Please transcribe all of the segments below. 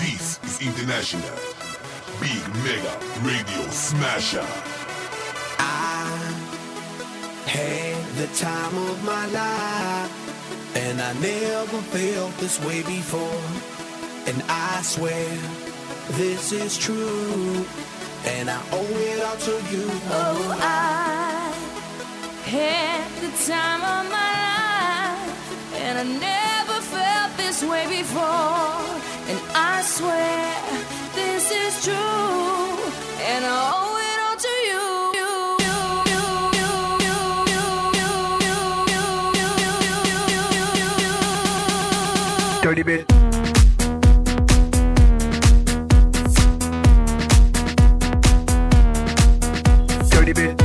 This is International Big Mega Radio Smasher. I had the time of my life, and I never felt this way before. And I swear this is true, and I owe it all to you. Oh, I had the time of my life, and I never felt this way before. And I swear this is true, and I owe it all to you. Dirty bit. Dirty bit.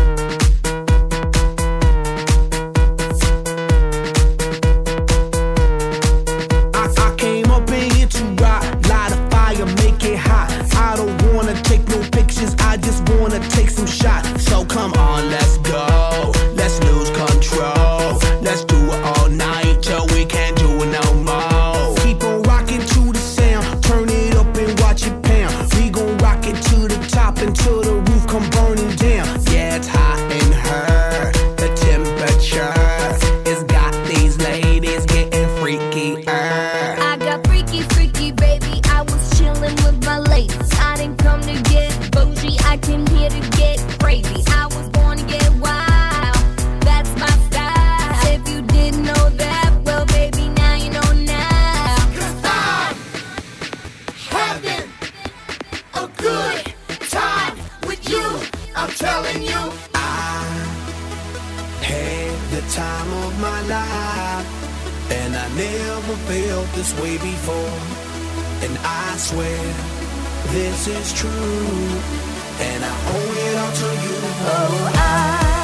I came up in here to rock, light a fire, make it hot. I don't wanna take no pictures, I just wanna take some shots. So come on, let's go, let's lose control. Let's do it all night till we can't do it no more. Keep on rocking to the sound, turn it up and watch it pound. We gon' rock it to the top until the roof come burning down. Yeah, it's hot in her, the temperature has got these ladies getting freaky. I got freaky, freaky, baby. I was chillin' with my ladies. I didn't come to get bougie, I came here to get crazy. I was born to get wild, that's my style. If you didn't know that, well, baby, now you know now. 'Cause I'm having a good time with you, I'm telling you. I had the time of my life, and I never felt this way before. And I swear this is true, and I owe it all to you. Oh, I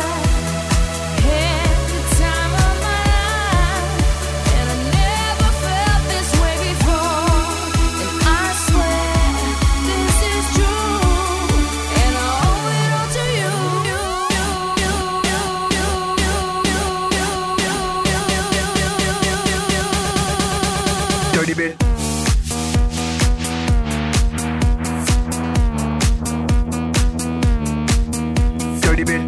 had the time of my life, and I never felt this way before. And I swear this is true, and I owe it all to you. Dirty bit. Dirty bit.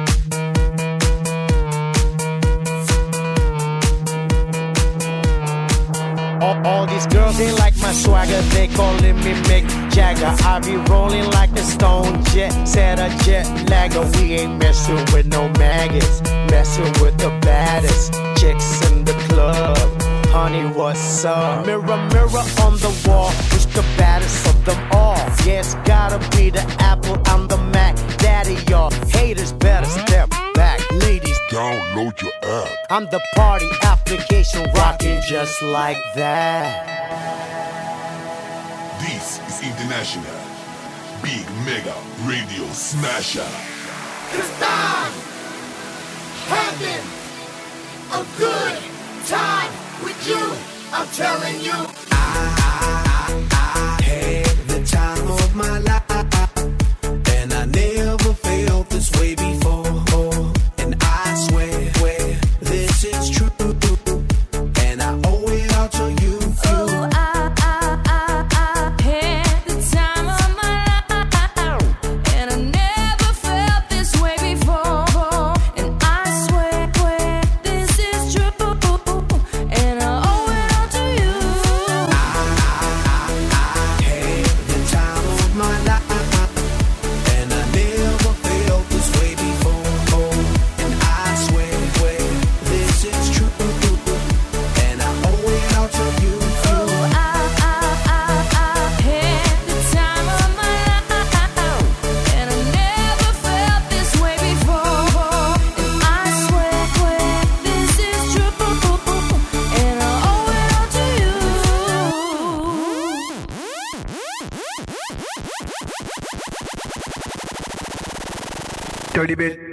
All these girls, they like my swagger, they calling me Mick Jagger. I be rolling like a stone jet, set a jet lagger. We ain't messing with no maggots, messing with the baddest chicks in the club. Honey, what's up? Mirror, mirror on the wall, who's the baddest of them all? Yeah, it's gotta be the Apple, I'm the Mac. Daddy, y'all haters better step back. Ladies, Download your app. I'm the party application rocking just like that. This is International Big Mega Radio Smasher. 'Cause I'm having a good time with you, I'm telling you. I had the time of my life, and I never felt this way before. And I swear this is true, and I owe it all to you. Oh, I had the time of my life, and I never felt this way before. And I swear this is true, and I owe it all to you. Dirty bit.